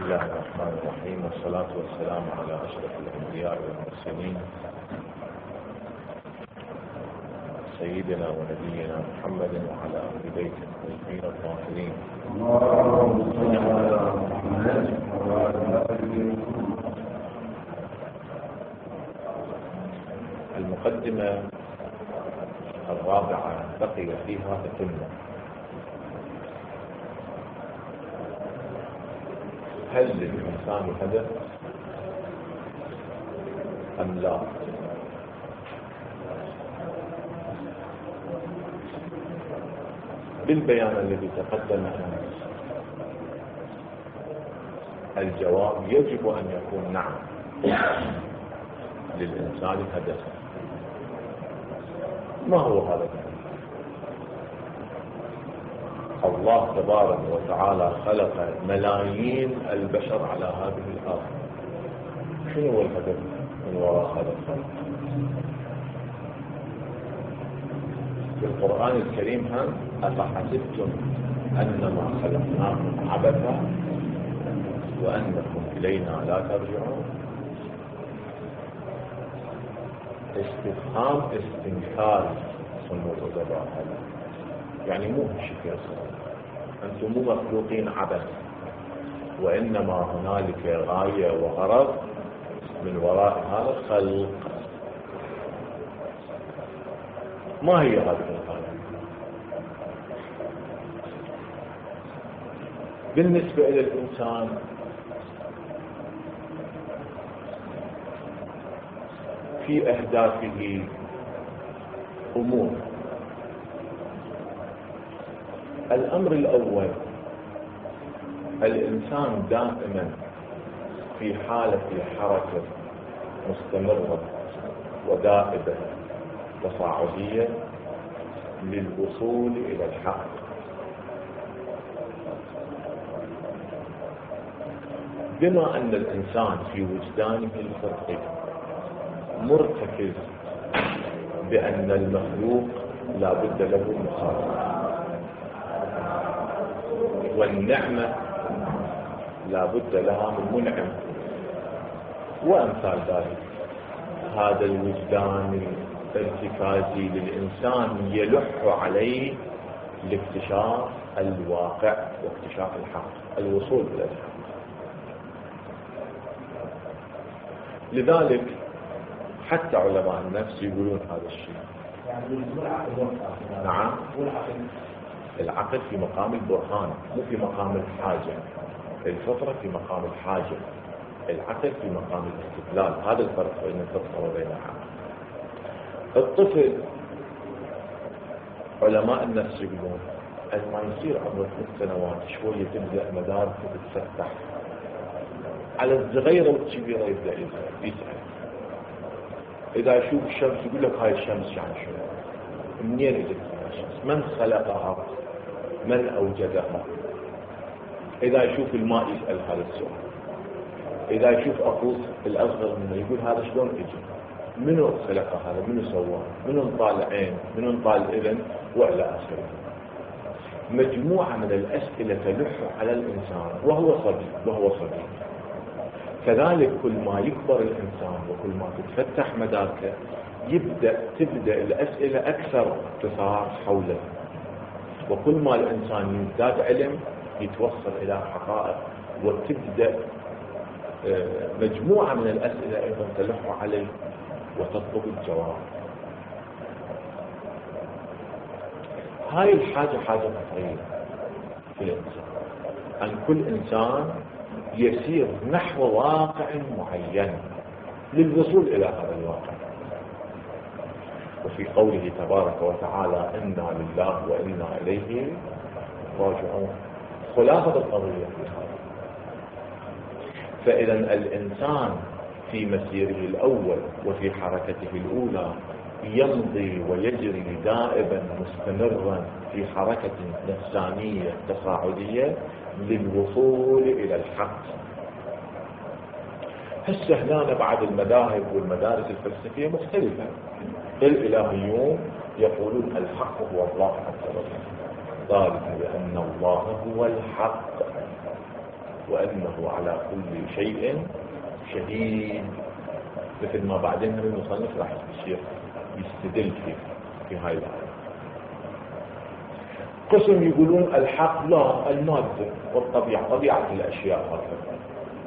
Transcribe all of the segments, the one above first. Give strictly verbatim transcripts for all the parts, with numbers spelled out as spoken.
الله الرحمن الرحيم، والصلاة والسلام على أشرف الأنبياء والمرسلين سيدنا ونبينا محمد وعلى آل بيته الطيبين الطاهرين. المقدمة الرابعة بقي فيها تتمة. هل للإنسان هدف أم لا؟ بالبيان الذي تقدم أمس الجواب يجب أن يكون نعم، للإنسان هدف. ما هو هذا الهدف؟ الله تبارك وتعالى خلق ملايين البشر على هذه الأرض. شنو هو الهدف من وراء هذا الخلق؟ في القرآن الكريم هم أفحسبتم أنما خلقناكم عبثا وأنكم إلينا لا ترجعون. استفهام استنكار صنوع الأدباء هذا، يعني مو هالشيء يصير، أنتم مو مخلوقين عبث، وإنما هنالك غاية وغرض من وراء هذا الخلق. ما هي هذه الغاية؟ بالنسبة إلى الإنسان في أهدافه أمور. الأمر الأول، الإنسان دائما في حالة حركة مستمرة ودائبة تصاعدية للوصول إلى الحق. بما أن الإنسان في وجدانه الفطري مرتكز بأن المخلوق لا بد له مخالفة، والنعمة لا بد لها من منعم وأمثال ذلك، هذا الوجدان الارتكازي للإنسان يلح عليه لاكتشاف الواقع واكتشاف الحق، الوصول إلى الحق. لذلك حتى علماء النفس يقولون هذا الشيء. نعم، العقل في مقام البرهان، مو في مقام الحاجة. الفطرة في مقام الحاجة، العقل في مقام الاستدلال. هذا الفرق بين الفطرة وبين العقل. الطفل علماء النفس يقولون لما يصير عمره ثلاث سنوات شوية تبدأ مداركه تتفتح، على الصغيرة والكبيرة يبدأ يسأل. إذا يشوف الشمس يقول لك هاي الشمس يعني شنو؟ منين اجت الشمس؟ من خلقها؟ من أوجدها؟ إذا يشوف الماء يسأل هذا السؤال. إذا يشوف أخوه الأصغر منه يقول هذا شلون اجى؟ منو خلق هذا؟ منو سواه؟ منو انطال عين؟ منو انطال إذن؟ وإلى آخره. مجموعة من الأسئلة تلح على الإنسان وهو صبي وهو صغير. كذلك كل ما يكبر الإنسان وكل ما تتفتح مداركه يبدأ تبدأ الأسئلة أكثر تثار حوله، وكل ما الإنسان يزداد علم يتوصل إلى حقائق، وتبدأ مجموعة من الأسئلة أيضا تلح عليه وتطلب الجواب. هاي الحاجة حاجة فطرية في الإنسان، أن كل إنسان يسير نحو واقع معين للوصول إلى هذا الواقع. وفي قوله تبارك وتعالى إنا لله وإنا إليه راجعون، خلاصة القضية في هذا. فإذا الإنسان في مسيره الأول وفي حركته الأولى يمضي ويجري دائبا مستمرا في حركة نفسانية تصاعدية للوصول إلى الحق. هسه هنا بعد المذاهب والمدارس الفلسفية مختلفة. الإلهيون يقولون الحق هو الله عز وجل، ذلك بأن الله هو الحق وأنه على كل شيء شهيد، مثل ما بعدين المصنف راح يصير يستدل فيه في هاي الآية. قسم يقولون الحق لا، المادة والطبيعة، طبيعة الأشياء هكذا.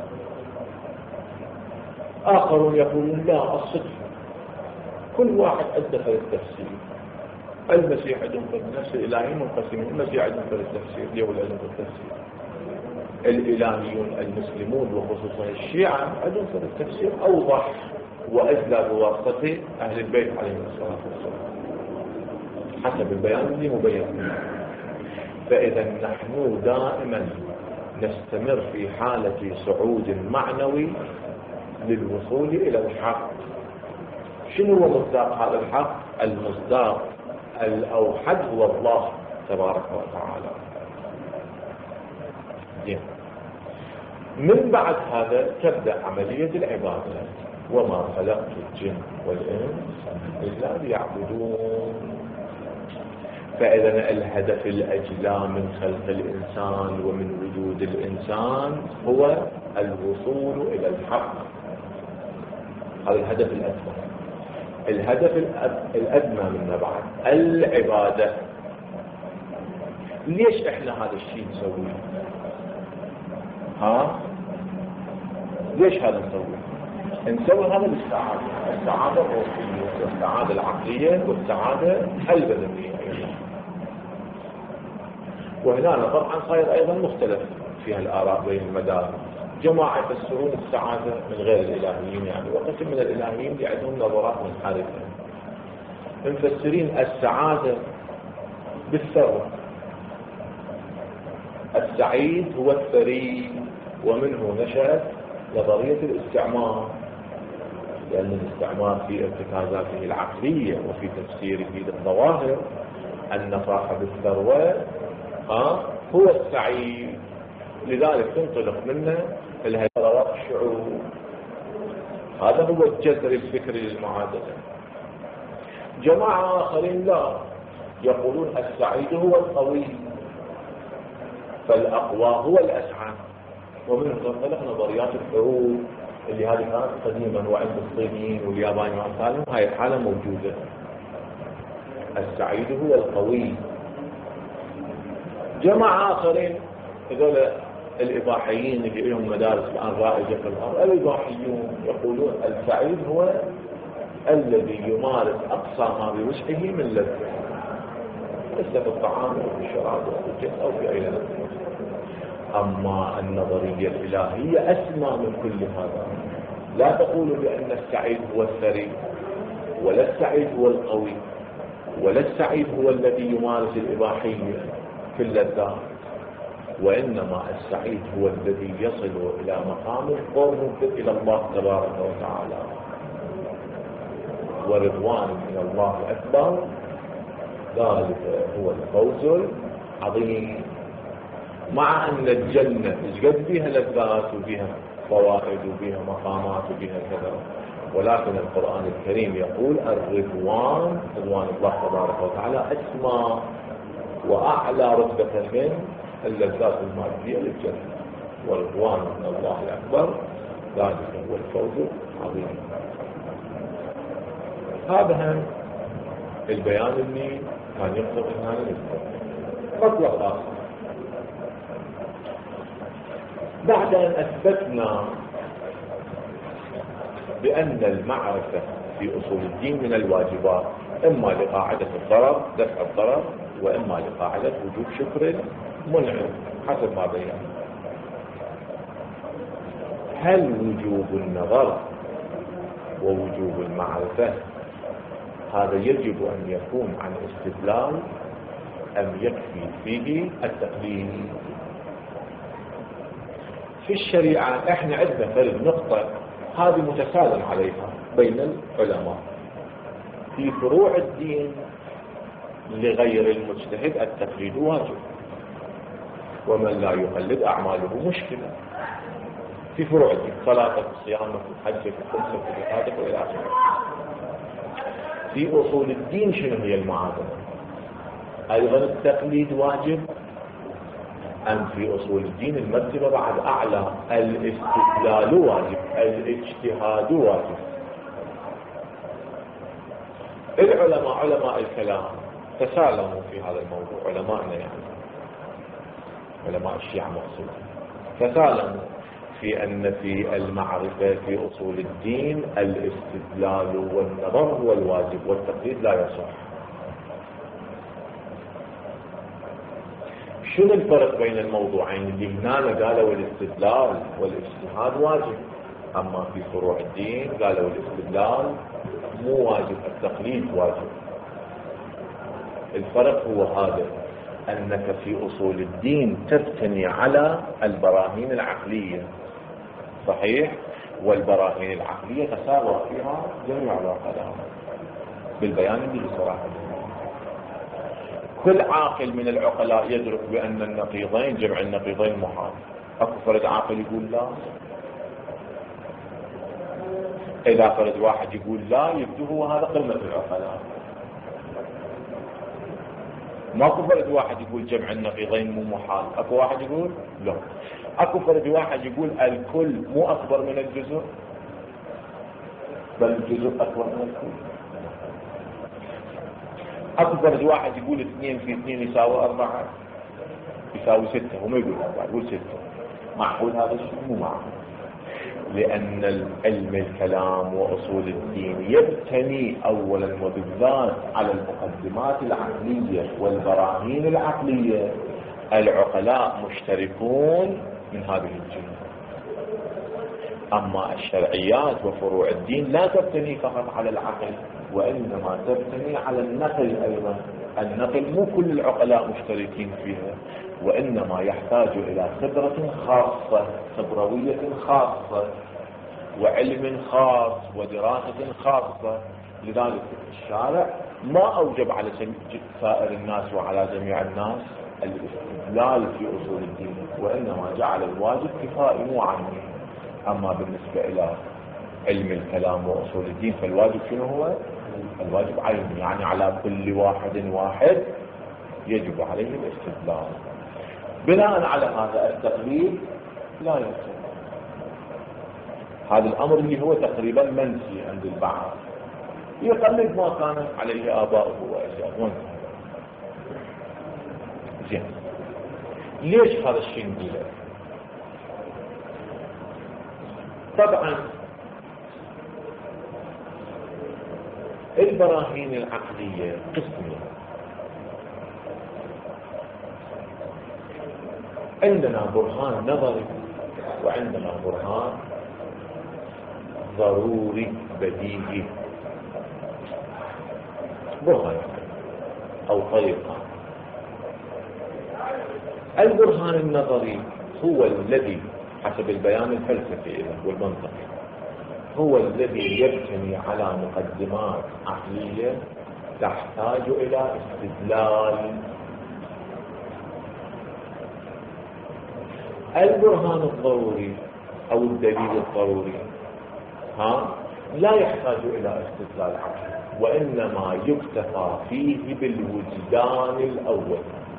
آخرون يقولون لا، الصدق. كل واحد أدى في التفسير. المسيح عندهم في النفس، الإلهيين منقسمين، المسيح عندهم في التفسير، اليهود عندهم في التفسير. الإلهيون المسلمون وخصوصا الشيعة عندهم في التفسير أوضح وأجلى بواسطة أهل البيت عليهم الصلاة والسلام حسب البيان اللي مبين. فإذا نحن دائما نستمر في حالة صعود معنوي للوصول إلى الحق. شنو هو مصداق هذا الحق؟ المصداق الأوحد هو الله تبارك وتعالى. جيم. من بعد هذا تبدأ عملية العبادة. وما خلقت الجن والإنس إلا ليعبدون. فإذا الهدف الأجلى من خلق الإنسان ومن وجود الإنسان هو الوصول إلى الحق. هذا الهدف الأكبر. الهدف الأدنى منه بعد العبادة. ليش إحنا هذا الشيء نسويه؟ ها؟ ليش هذا نسويه؟ نسوي هذا للسعادة، السعادة الروحية والسعادة العقلية والسعادة البدنية. وهنا طبعا صاير أيضا مختلف فيها الآراء بين المدارس. جماعة يفسرون السعادة من غير الإلهيين يعني، وقسم من الإلهيين اللي عندهم نظرات منحرفة مفسرين السعادة بالثروة. السعيد هو الثري، ومنه نشأت نظرية الاستعمار، لأن الاستعمار في ارتكازاته العقلية وفي تفسيره للظواهر أن صاحب الثروة ها هو السعيد، لذلك تنطلق منه الهيئات الشعوب. هذا هو الجذر الفكري للمعادلة. جماعة آخرين لا، يقولون السعيد هو القوي، فالأقوى هو الأسعد. ومنه تنطلق نظريات الحروب اللي هذه كانت قديما وعند الصينيين واليابانيين وأمثالهم، هاي الحالة موجودة. السعيد هو القوي. جماعة آخرين هذول الإباحيين اللي لهم مدارس الآن رائجة في الأرض، الإباحيون يقولون السعيد هو الذي يمارس أقصى ما بوسعه من لذة، ليس في الطعام أو في الشراب أو في الجنس أو في أي لذة. أما النظرية الإلهية أسمى من كل هذا. لا تقول بأن السعيد هو الثري، ولا السعيد هو القوي، ولا السعيد هو الذي يمارس الإباحية في اللذات، وإنما السعيد هو الذي يصل إلى مقام القرب إلى الله تبارك وتعالى. ورضوان من الله أكبر، ذلك هو الفوز العظيم. مع أن الجنة قد فيها لذات وفيها فوائد وفيها مقامات وفيها كذا، ولكن القرآن الكريم يقول الرضوان، رضوان الله تبارك وتعالى أسمى وأعلى رتبة من اللذات المادية للجنة. والرضوان من الله الأكبر، ذلك هو الفوز العظيم. هذا هم البيان اللي كان يقصد هنا نذكر. مطلب آخر، بعد أن أثبتنا بأن المعرفة في أصول الدين من الواجبات، إما لقاعدة الضرر دفع الضرر، وإما لقاعدة وجوب شكر منعم حسب ما بينا. هل وجوب النظر ووجوب المعرفة هذا يجب أن يكون عن استدلال أم يكفي فيه التقليد؟ في الشريعة احنا عندنا فرق نقطة هذه متسالم عليها بين العلماء. في فروع الدين لغير المجتهد التقليد واجب، ومن لا يقلد أعماله مشكلة. في فروع الدين، صلاتك، صيامك، حجك، خمسك، زكاتك وإلى آخره. في أصول الدين شنو هي المعادلة؟ أيضا التقليد واجب أم في أصول الدين المرتبة بعد أعلى، الاستدلال واجب، الاجتهاد واجب. العلماء علماء الكلام تسالموا في هذا الموضوع، علماءنا يعني علماء الشيعة مقصود، تسالموا في أن في المعرفة في أصول الدين الاستدلال والنظر هو الواجب والتقليد لا يصح. شنو الفرق بين الموضوعين؟ اللي هنا قالوا الاستدلال والاجتهاد واجب، أما في فروع الدين قالوا الاستدلال مو واجب، التقليد واجب. الفرق هو هذا، أنك في أصول الدين تبتني على البراهين العقلية، صحيح؟ والبراهين العقلية تساوى فيها جميع العقلاء بالبيان اللي بصراحة. كل عاقل من العقلاء يدرك بأن النقيضين جمع النقيضين محال. أكو فرد عاقل يقول لا؟ إذا فرد واحد يقول لا يبدو هو هذا قمة العقلاء. ماكو فرد واحد يقول جمع النقيضين مو محال، اكو واحد يقول لا. اكو فرد واحد يقول الكل مو اكبر من الجزء، بل الجزء اكبر من الكل. اكو فرد واحد يقول اثنين في اثنين يساوي اربعة، يساوي ستة، وما يقول اربعة يقول ستة. معقول هذا الشيء؟ مو معقول، لأن العلم الكلام وأصول الدين يبتني أولا وبالذات على المقدمات العقلية والبراهين العقلية. العقلاء مشتركون من هذه الجهة، أما الشرعيات وفروع الدين لا تبتني فقط على العقل، وإنما تبتني على النقل أيضا. النقل مو كل العقلاء مشتركين فيها، وإنما يحتاج إلى خبرة خاصة، خبروية خاصة، وعلم خاص ودراسة خاصة. لذلك الشارع ما أوجب على سائر الناس وعلى جميع الناس الاستدلال في أصول الدين، وإنما جعل الواجب كفائي مو عامي. أما بالنسبة إلى علم الكلام وأصول الدين فالواجب شنو هو؟ الواجب عيني، يعني على كل واحد واحد يجب عليه الاستدلال. بناء على هذا التقليد لا يصح. هذا الأمر اللي هو تقريبا منسي عند البعض، يقلد ما كان عليه آباؤه وأجداده. زين، ليش هذا الشيء نقوله؟ طبعا البراهين العقلية قسمين. عندنا برهان نظري وعندنا برهان ضروري بديهي، برهان أو طريقة. البرهان النظري هو الذي حسب البيان الفلسفي والمنطقي هو الذي يبتني على مقدمات عقلية تحتاج إلى استدلال. البرهان الضروري أو الدليل الضروري ها لا يحتاج إلى استدلال عقلي، وإنما يكتفى فيه بالوجدان الأول.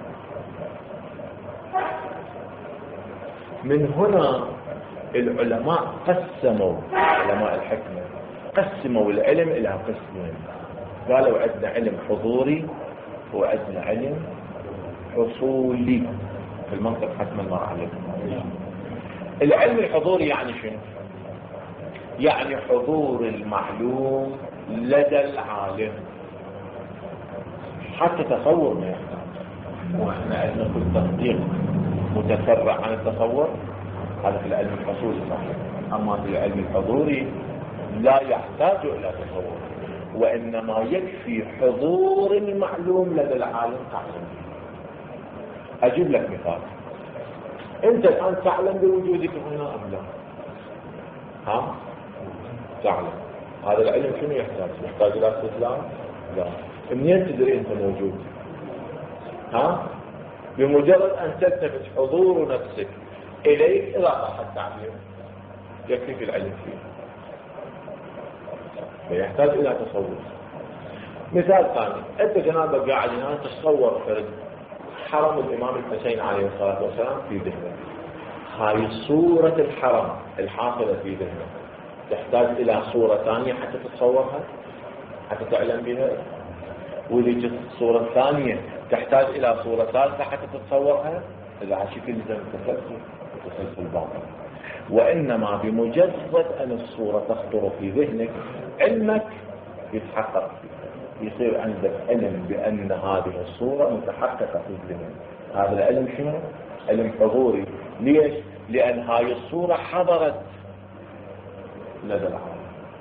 من هنا العلماء قسموا، علماء الحكمة قسموا العلم إلى قسمين. قالوا عندنا علم حضوري وعندنا علم حصولي. في المنطق حتما ما راح عليكم. العلم الحضوري يعني شنو؟ يعني حضور المعلوم لدى العالم، حتى تصور ما يحتاج. واحنا عندنا كل تطبيق متفرع عن التصور، هذا في العلم الحصولي صحيح. اما في العلم الحضوري لا يحتاج الى تصور، وانما يكفي حضور المعلوم لدى العالم تعلم. اجيب لك مثال. انت الان تعلم بوجودك هنا ام لا؟ ها؟ تعلم. هذا العلم شنو يحتاج؟ يحتاج الى استدلال؟ لا. منين تدري انت موجود؟ ها؟ بمجرد ان تلتفت حضور نفسك اليك اذا صح التعبير يكفي في العلم فيه، فيحتاج الى تصور. مثال ثاني، انت جنابك قاعد هنا تصور فرد حرم الإمام الحسين عليه الصلاة والسلام في ذهنك، هاي صورة الحرم الحاصلة في ذهنك تحتاج إلى صورة ثانية حتى تتصورها، حتى تعلم بها، وذيك الصورة الثانية تحتاج إلى صورة ثالثة حتى تتصورها. إذا عشك لزم التسلسل التسلسل باطل. وإنما بمجرد أن الصورة تخطر في ذهنك علمك يتحقق، يصير عندك علم بأن هذه الصورة متحققة في الذهن. هذا العلم شنو؟ علم حضوري. ليش؟ لأن هاي الصورة حضرت لدى العالم.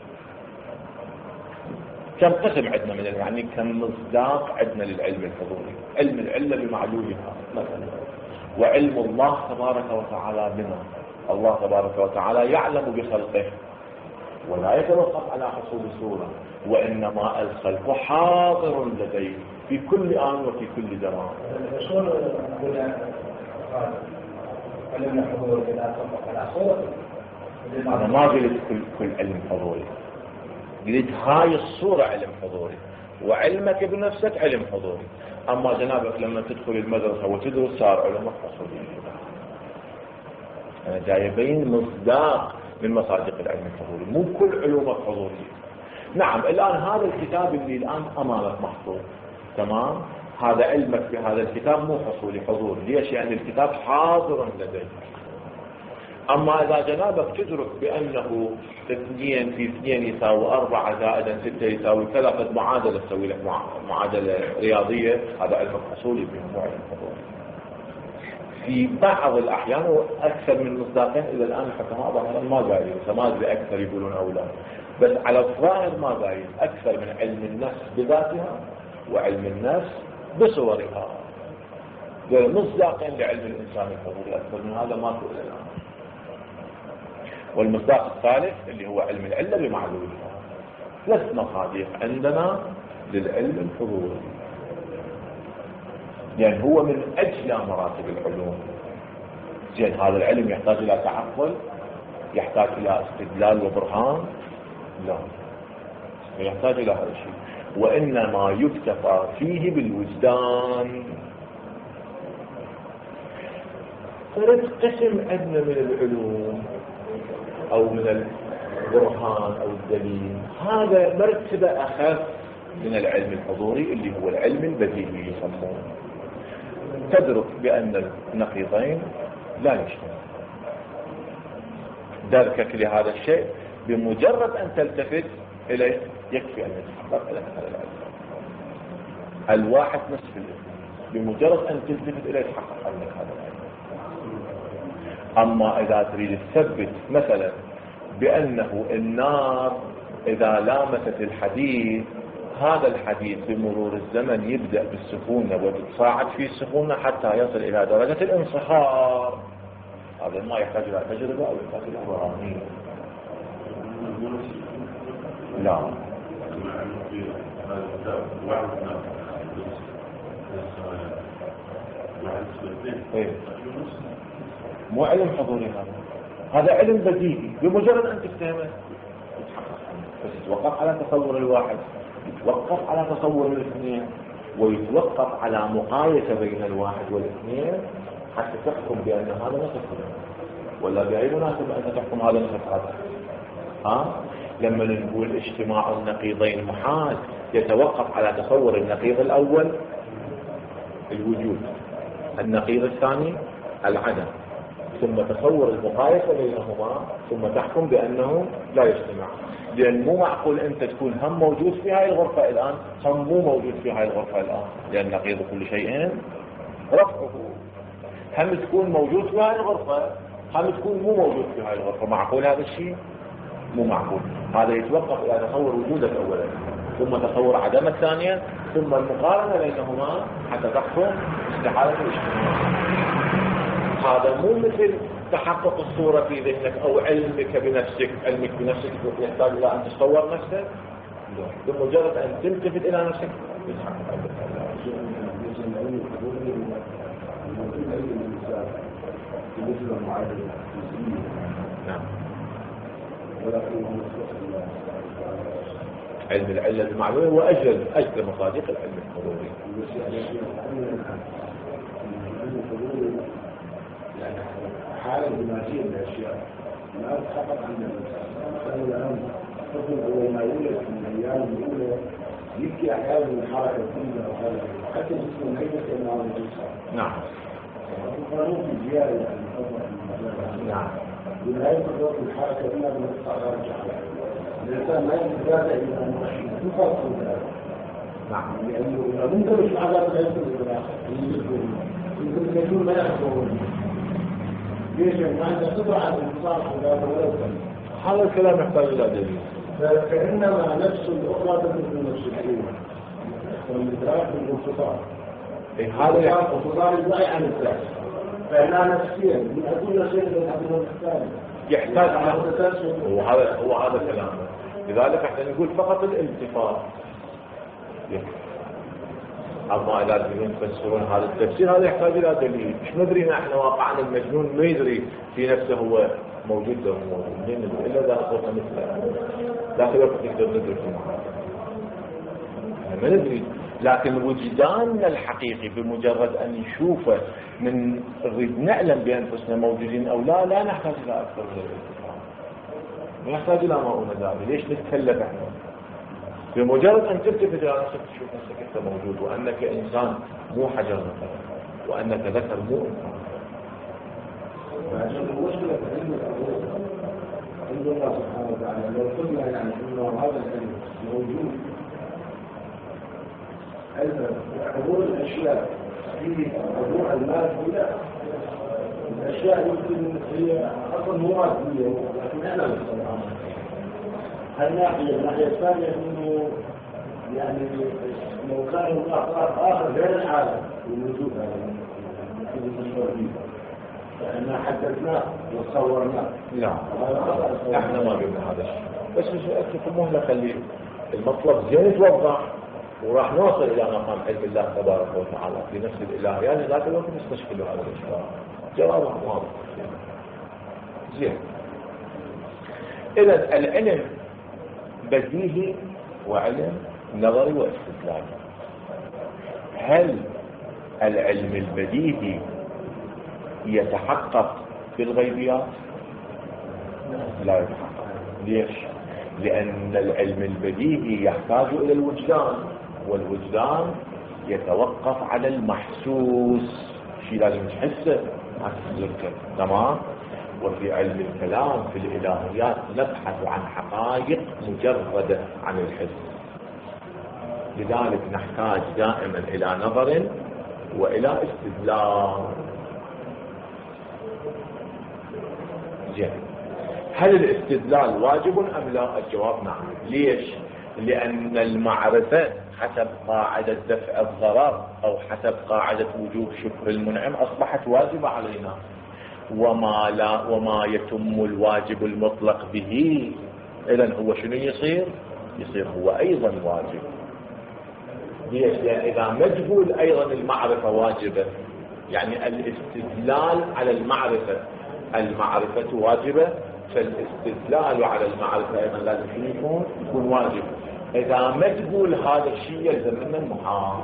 كم قسم عندنا من يعني كم مصداق عندنا للعلم الحضوري؟ علم العلة بمعلولها مثلا، وعلم الله تبارك وتعالى بنا. الله تبارك وتعالى يعلم بخلقه ولا يتوقف على حصول صورة، وإنما الخلق حاضر لديه في كل آن وفي كل زمان. أنا ما قلت كل, كل علم حضوري، قلت هاي الصورة علم حضوري، وعلمك بنفسك علم حضوري. أما جنابك لما تدخل المدرسة وتدرس صار علمك حضوري. أنا جاي أبين مصداق من مصادق العلم الحضوري، مو كل علومك حضورية. نعم الآن هذا الكتاب اللي الآن أمامك محفوظ تمام، هذا علمك بهذا الكتاب مو حصولي حضور. ليش؟ يعني الكتاب حاضر لديك. أما إذا جنابك تدرك بأنه اثنين في اثنين يساوي أربعة زائدا ستة يساوي كذا، قد معادلة تسوي لك معادلة رياضية، هذا علمك حصولي مو علم حضوري. في بعض الأحيان وأكثر من مصداقين إلى الآن الحكماء ظاهرا ما قايلين، ما أدري أكثر يقولون أو لا، بس على الظاهر ما قايل أكثر من علم النفس بذاتها وعلم النفس بصورها. مصداقين لعلم الإنسان الحضوري أكثر من هذا ما تقول الآن. والمصداق الثالث اللي هو علم العلة بمعلولها. ثلاث مصادق عندنا للعلم الحضوري، يعني هو من أجل مراتب العلوم. زين هذا العلم يحتاج إلى تعقل، يحتاج إلى استدلال وبرهان؟ لا، يحتاج إلى هذا الشيء. وإنما يكتفى فيه بالوجدان. ثالث قسم عندنا من العلوم أو من البرهان أو الدليل، هذا مرتبة أخف من العلم الحضوري اللي هو العلم البديهي يسمونه. تدرك بأن النقيضين لا يجتمعان. دركك لهذا الشيء بمجرد أن تلتفت إليه يكفي أن يتحقق لك هذا العلم. الواحد نصف الاثنين، بمجرد أن تلتفت إليه يتحقق لك هذا العلم. أما إذا تريد تثبت مثلا بأنه النار إذا لامست الحديد، هذا الحديد بمرور الزمن يبدأ بالسخونة وتتصاعد في السخونة حتى يصل إلى درجة الانصهار، هذا ما يحتاج إلى تجربة أو يحتاج إلى براميل. لا إيه؟ مو علم حضوري هذا، هذا علم بديهي بمجرد أن تفهمه بس يتوقف على تصور الواحد، يتوقف على تصور الاثنين، ويتوقف على مقايسة بين الواحد والاثنين حتى تحكم بأن هذا نصف هذا، ولا بأي مناسبة أنت تحكم هذا نصف هذا. ها؟ لما نقول اجتماع النقيضين محال، يتوقف على تصور النقيض الأول الوجود، النقيض الثاني العدم، ثم تصور المقايسة بينهما، ثم تحكم بأنه لا يجتمع. لأن مو معقول أنت تكون هم موجود في هاي الغرفة الآن، هم مو موجود في هاي الغرفة الآن، لأن نقيض كل شيء رفعه. هم تكون موجود في هاي الغرفة، هم تكون مو موجود في هاي الغرفة. معقول هذا الشيء؟ مو معقول. هذا يتوقف إلى تصور وجودك أولا، ثم تصور عدمك ثانيا، ثم المقارنة بينهما حتى تحكم استحالة الاجتماع. هذا مو مثل تحقق الصورة في ذهنك أو علمك بنفسك. علمك بنفسك يحتاج إلى أن تصور نفسك، بمجرد أن تلتفت إلى نفسك يتحقق عندك. نعم. علم العلة المعلومة وأجل أجل مصادق العلم الحضوري. يقولوا يعني حالة دماغية للأشياء لا تحقق عند الإنسان الآن الطفل هو ما يولد من الأيام الأولى يبكي أحيانا من الحركة الدينية أو هذا حتى جسمه ميت كأنه هذا الإنسان. نعم. القانون في الزيادة يعني طبعا نعم. لا يقدر الحركة إلا بالاستعراض عليها. الإنسان ما يزداد إلا أن يفرق ذلك. نعم. لأنه ممكن مش عذاب لا يمكن بالآخر. يمكن يكون ما يحضرون. ليش؟ ما عنده قدرة على الانتصار ولا ولا هذا الكلام يحتاج إلى دليل. فإنما نفس الأخرى تكون نفس الشيء. والإدراك بالانتصار. هذا يعني انتصار الوعي عن الذات. فإنها نفسيا من أكل شيء من الثاني. يحتاج هو هذا هو هذا كلامه. لذلك احنا نقول فقط الالتفات اما اذا تريدون تفسرون هذا التفسير هذا يحتاج الى دليل. مش ندري احنا واقعنا المجنون ما يدري في نفسه هو موجود ولا موجود منين الا اذا صرت مثله داخل وقت نقدر ندرك ما ندري. لكن وجداننا الحقيقي بمجرد ان نشوفه من نريد نعلم بانفسنا موجودين او لا لا نحتاج الى اكثر من الالتفات. ما يحتاج الى ما هو ذلك. ليش نتكلف احنا؟ بمجرد ان تلتفت الى نفسك تشوف نفسك انت موجود وانك انسان مو حجر مثلا وانك ذكر مو انسان. عشان المشكله عند عند الله سبحانه وتعالى لو قلنا يعني انه هذا العلم موجود ايضا حضور الاشياء في حضور المادي لا الاشياء يمكن هي اصلا مو ماديه لكن احنا نستطيع الناحيه الناحيه الثانيه انه يعني لو كان هناك اخر غير العالم الموجود هذا فاحنا حددناه وصورناه. لا احنا ما قلنا هذا الشيء بس اترك مهله خليه المطلب زين يتوضح وراح نوصل الى مقام علم الله تبارك وتعالى في نفس الاله يعني ذاك الوقت نستشكل هذا الاشكال. جوابه واضح زين. اذا العلم بديهي وعلم نظري واستدلالي. هل العلم البديهي يتحقق في الغيبيات؟ لا يتحقق. ليش؟ لأن العلم البديهي يحتاج إلى الوجدان والوجدان يتوقف على المحسوس. شيء لازم تحسه عكس تمام. وفي علم الكلام في الإلهيات نبحث عن حقائق مجردة عن الحس. لذلك نحتاج دائما إلى نظر وإلى استدلال. جيد. هل الاستدلال واجب أم لا؟ الجواب نعم. ليش؟ لأن المعرفة حسب قاعدة دفع الضرر أو حسب قاعدة وجوب شكر المنعم أصبحت واجبة علينا. وما لا وما يتم الواجب المطلق به إذن هو شنو يصير؟ يصير هو أيضا واجب. ليش؟ لأن إذا مجهول أيضا المعرفة واجبة يعني الاستدلال على المعرفة المعرفة واجبة فالاستدلال على المعرفة أيضا لازم يكون يكون واجب. إذا مجهول هذا الشيء يلزم منا المحال.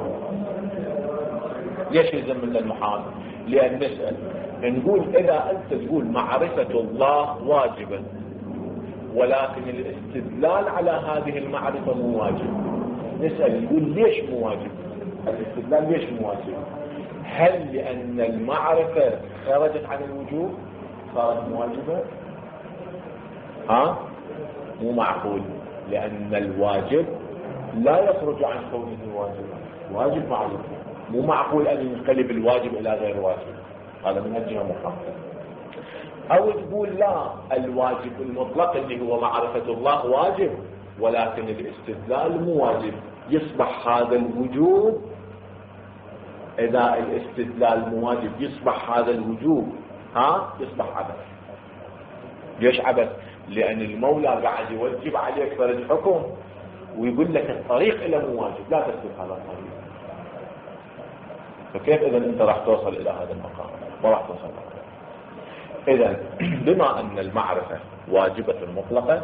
ليش يلزم منا المحال؟ لأن نسأل نقول إذا أنت تقول معرفة الله واجبة ولكن الاستدلال على هذه المعرفة مو واجب. نسأل يقول ليش مو واجب؟ الاستدلال ليش مو واجب؟ هل لأن المعرفة خرجت عن الوجوب صارت واجبة؟ ها؟ مو معقول. لأن الواجب لا يخرج عن كونه واجبا. واجب معروف. مو معقول أن ينقلب الواجب إلى غير واجب. هذا من الجهة مخالفة. أو تقول لا الواجب المطلق اللي هو معرفة الله واجب ولكن الاستدلال مو واجب. يصبح هذا الوجوب إذا الاستدلال مو واجب يصبح هذا الوجوب ها يصبح عبث. ليش عبث؟ لأن المولى قاعد يوجب عليك فرض حكم ويقول لك الطريق إلى مو واجب لا تسلك هذا الطريق. فكيف إذا أنت راح توصل إلى هذا المقام؟ ما راح توصل. إذا بما أن المعرفة واجبة مطلقة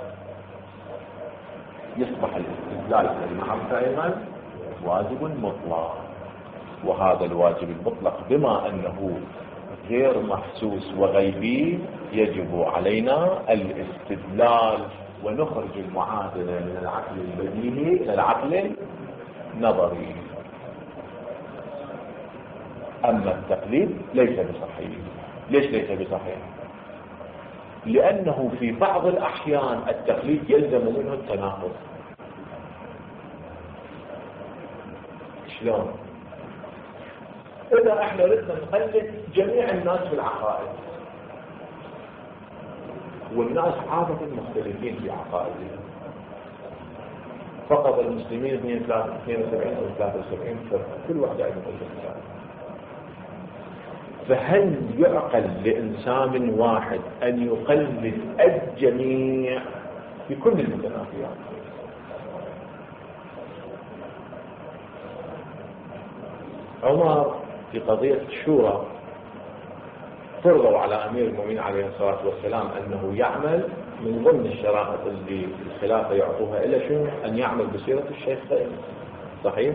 يصبح الاستدلال على المعرفة أيضا واجب مطلق. وهذا الواجب المطلق بما أنه غير محسوس وغيبي يجب علينا الاستدلال ونخرج المعادلة من العقل البديهي إلى العقل النظري. أما التقليد ليس بصحيح. ليش ليس بصحيح؟ لأنه في بعض الأحيان التقليد يلزم منه التناقض. شلون؟ إذا احنا ردنا نقلد جميع الناس في العقائد، والناس عادة مختلفين في عقائدهم، فقط المسلمين اثنين وسبعين أو ثلاثة وسبعين فرقة، كل واحد عنده فرقة. فهل يعقل لإنسان واحد أن يقلد الجميع في كل المتنافيات؟ عمر في قضية الشورى فرضوا على أمير المؤمنين عليه الصلاة والسلام أنه يعمل من ضمن الشرائط اللي الخلافة يعطوها إلا شنو؟ أن يعمل بسيرة الشيخين. صحيح؟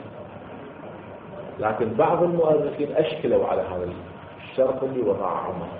لكن بعض المؤرخين أشكلوا على هذا الشرط اللي وضع عمر.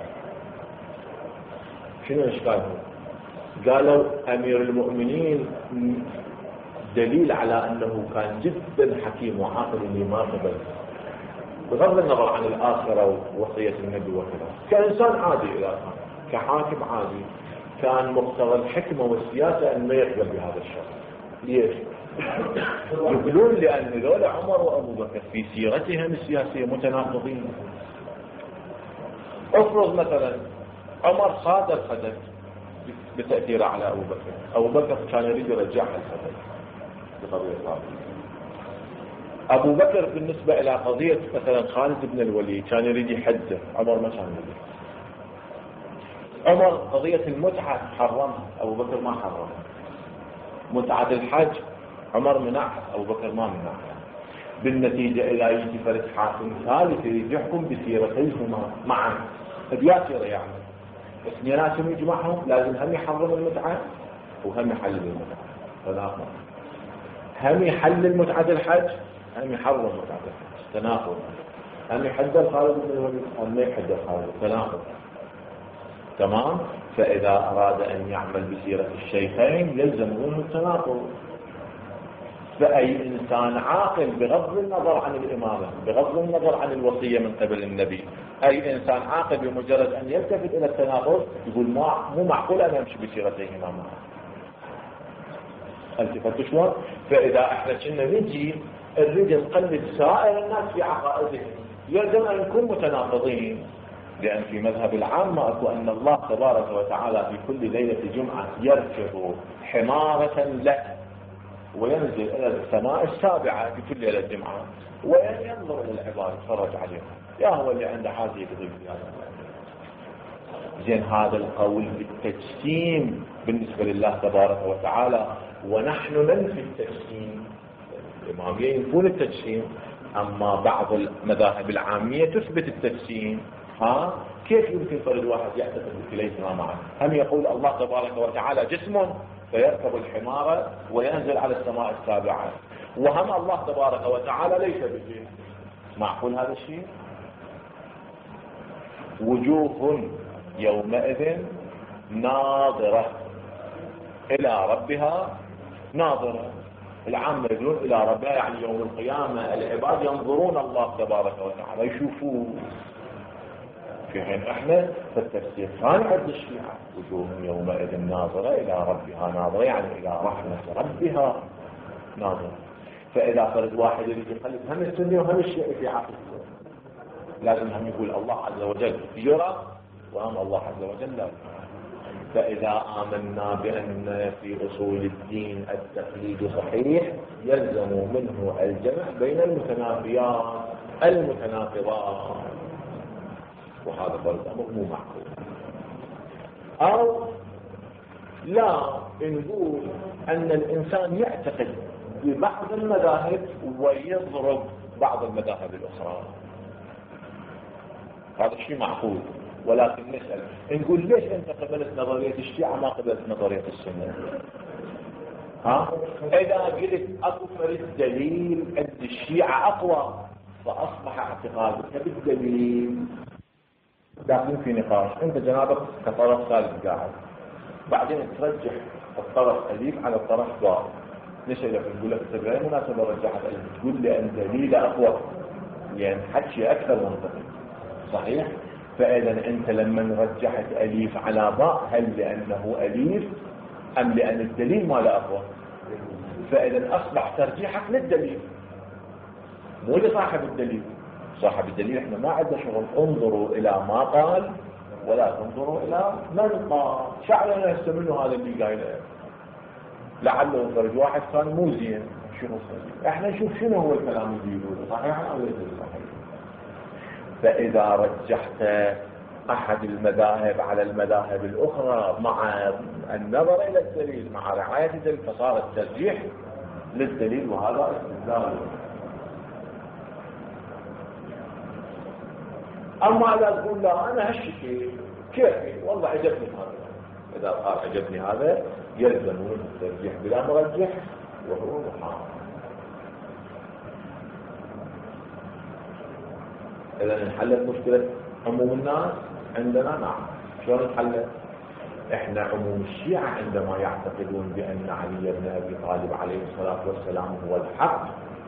شنو إشكالهم؟ قالوا أمير المؤمنين دليل على أنه كان جدا حكيم وعاقل لما قبل، بغض النظر عن الآخرة ووصية النبي وكذا، كإنسان عادي إلى الآن، كحاكم عادي، كان مقتضى الحكمة والسياسة أن ما يقبل بهذا الشرط. ليش؟ يقولون لأن ذول عمر وأبو بكر في سيرتهم السياسية متناقضين. افرض مثلا عمر صادر الخدج بتأثيره على أبو بكر، أبو بكر كان يريد يرجعها الخدج بقضية صادر. أبو بكر بالنسبة إلى قضية مثلا خالد بن الوليد كان يريد يحده، عمر ما كان يريد. عمر قضية المتعة حرمها، أبو بكر ما حرمها. متعة الحج عمر منعها، أبو بكر ما منعها. بالنتيجة إذا يجي فرد حاكم ثالث يريد يحكم بسيرتيهما معا بياسر يعني، اثنيناتهم يجمعهم لازم هم يحرم المتعة وهم يحلل المتعة. تناقض. هم يحلل متعة الحج هم يحرم متعة الحج. تناقض. هم يحدد خالد بن الوليد هم ما يحدد خالد. تناقض. تمام. فإذا أراد أن يعمل بسيرة الشيخين يلزم منه التناقض. فأي إنسان عاقل بغض النظر عن الإمامة، بغض النظر عن الوصية من قبل النبي، أي إنسان عاقل بمجرد أن يلتفت إلى التناقض يقول ما مو معقول أن أمشي بسيرتيهما معا. التفت شلون؟ فإذا احنا كنا نجي نريد نقلد سائر الناس في عقائدهم يلزم أن نكون متناقضين، لأن في مذهب العامة أكو أن الله تبارك وتعالى في كل ليلة جمعة يركض حمارة له وينزل إلى السماء السابعة في كل ليلة جمعة وينظر إلى العباد يتفرج عليهم. يا هو اللي عنده حاجة يقضي فيها. زين هذا القول بالتجسيم بالنسبة لله تبارك وتعالى، ونحن ننفي التجسيم. الإمامية ينفون التجسيم، أما بعض المذاهب العامية تثبت التجسيم. ها كيف يمكن فرد واحد يعتقد بكليهما معا؟ هم يقول الله تبارك وتعالى جسم فيركب الحمار وينزل على السماء السابعة، وهم الله تبارك وتعالى ليس بجسم. معقول هذا الشيء؟ وجوه يومئذ ناظرة إلى ربها ناظرة. العامة يقولون إلى ربها يعني يوم القيامة العباد ينظرون الله تبارك وتعالى يشوفوه. في حين احنا فالتفسير ثاني عند الشيعة وجوه يومئذ ناظرة إلى ربها ناظرة يعني إلى رحمة ربها ناظرة. فإذا فرد واحد يريد يقلد هم السنة وهم الشيعة في عقل لازم هم يقول الله عز وجل يرى وهم الله عز وجل لا. فإذا آمنا بأن في أصول الدين التقليد صحيح يلزم منه الجمع بين المتنافيات المتناقضات، وهذا فرض أمر مو معقول. أو لا نقول أن الإنسان يعتقد ببعض المذاهب ويضرب بعض المذاهب الأخرى، هذا الشيء معقول. ولكن نسأل نقول ليش أنت قبلت نظرية الشيعة ما قبلت نظرية السنة؟ ها؟ إذا قلت أكو فريق دليل عند الشيعة أقوى فأصبح اعتقادك بالدليل داخلين في نقاش، انت جنابك كطرف ثالث قاعد، بعدين ترجح الطرف اليف على الطرف ضار، نسألك نقول لك انت بأي مناسبة رجحت اليف؟ تقول لي ان دليل اقوى، يعني حكي اكثر منطقي، صحيح؟ فاذا انت لما رجحت اليف على ضاء، هل لانه اليف ام لان الدليل ما له اقوى؟ فاذا اصبح ترجيحك للدليل مو لصاحب الدليل. صاحب الدليل احنا ما عندنا شغل، انظروا الى ما قال ولا تنظروا الى من قال. شعرنا هسه منه هذا اللي قايله، لعله درج واحد كان مو زين، شنو صحيح؟ احنا نشوف شنو هو الكلام اللي يقوله، صحيح او ليس صحيح. فاذا رجحت احد المذاهب على المذاهب الاخرى مع النظر الى الدليل مع رعايه الدليل، فصار الترجيح للدليل، وهذا استدلال. اما اذا تقول لا انا هالشيء كيفي والله عجبني هذا، اذا قال عجبني هذا يلزم الترجيح بلا مرجح وهو محال. اذا انحلت مشكله عموم الناس عندنا؟ نعم. شلون انحلت؟ احنا عموم الشيعة عندما يعتقدون بان علي بن ابي طالب عليه الصلاه والسلام هو الحق،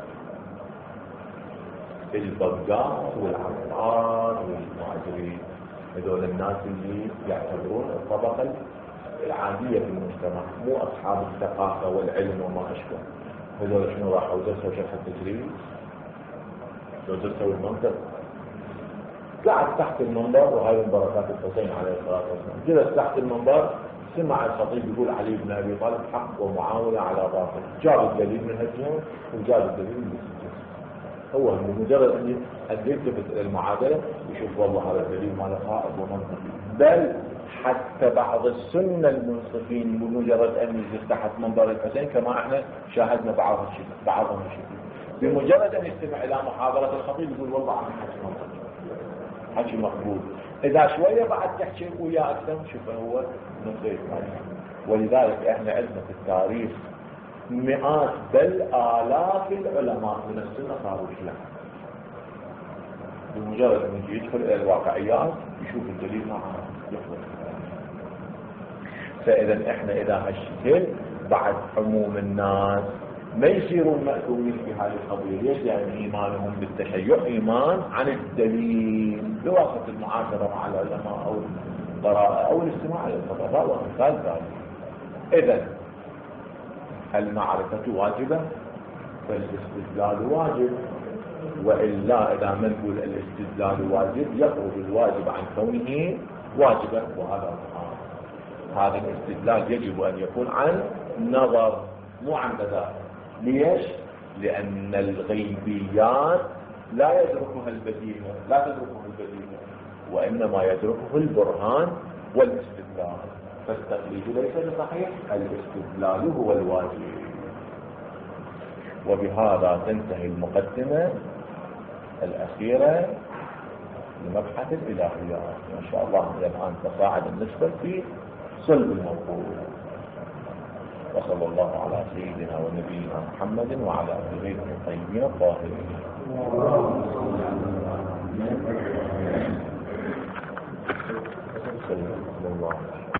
البغداد والعطار والمهاجرين، هذول الناس اللي يعتبرون الطبقه العاديه في المجتمع، مو اصحاب الثقافه والعلم وما اشبه. هذول شنو راحوا درسوا شرح التجريد، لو درسوا المنطق، قاعد تحت المنبر، وهذه من بركات الحسين عليه الصلاه والسلام، جلس تحت المنبر سمع الخطيب يقول علي بن ابي طالب حق ومعاويه على باطل، جاب الدليل من هالجهه وجاب الدليل من الجهه. هو بمجرد ان يلتفت المعادله يشوف والله هذا الدليل ماله صائب ومنطقي. بل حتى بعض السنه المنصفين بمجرد ان يجلس تحت منبر الحسين، كما احنا شاهدنا بعض الشيء بعضهم الشيء، بمجرد ان يستمع الى محاضره الخطيب يقول والله عن حكي منطقي، حكي مقبول. اذا شويه بعد تحكي وياه اكثر شوف هو نصيب. ولذلك احنا عندنا في التاريخ مئات بل آلاف العلماء من السنة صاروا شيعة، بمجرد ان يجي يدخل الى الواقعيات يشوف الدليل معه يخلص. فاذا احنا اذا هالشكل بعد عموم الناس ما يصيرون مأثومين في هذه القضية. ليش؟ لأن إيمانهم بالتشيع إيمان عن الدليل بواسطة المعاشرة مع العلماء أو القراءة أو الاستماع للخطباء وأمثال ذلك. إذن المعرفة واجبة فالاستدلال واجب، وإلا إذا ما نقول الاستدلال واجب يخرج الواجب عن كونه واجبا، وهذا محال. هذا الاستدلال يجب أن يكون عن نظر مو عن بدائل. ليش؟ لأن الغيبيات لا يدركها البديهة، لا تدركها البديهة، وإنما يدركه البرهان والاستدلال. فالتقليد ليس بصحيح، الاستدلال هو الواجب. وبهذا تنتهي المقدمة الأخيرة لمبحث الإلهيات. ما شاء الله الآن تصاعد النسبة في صلب الموضوع. وصلى الله على سيدنا ونبينا محمد وعلى آله الطيبين الطاهرين. صلى الله عليه وسلم.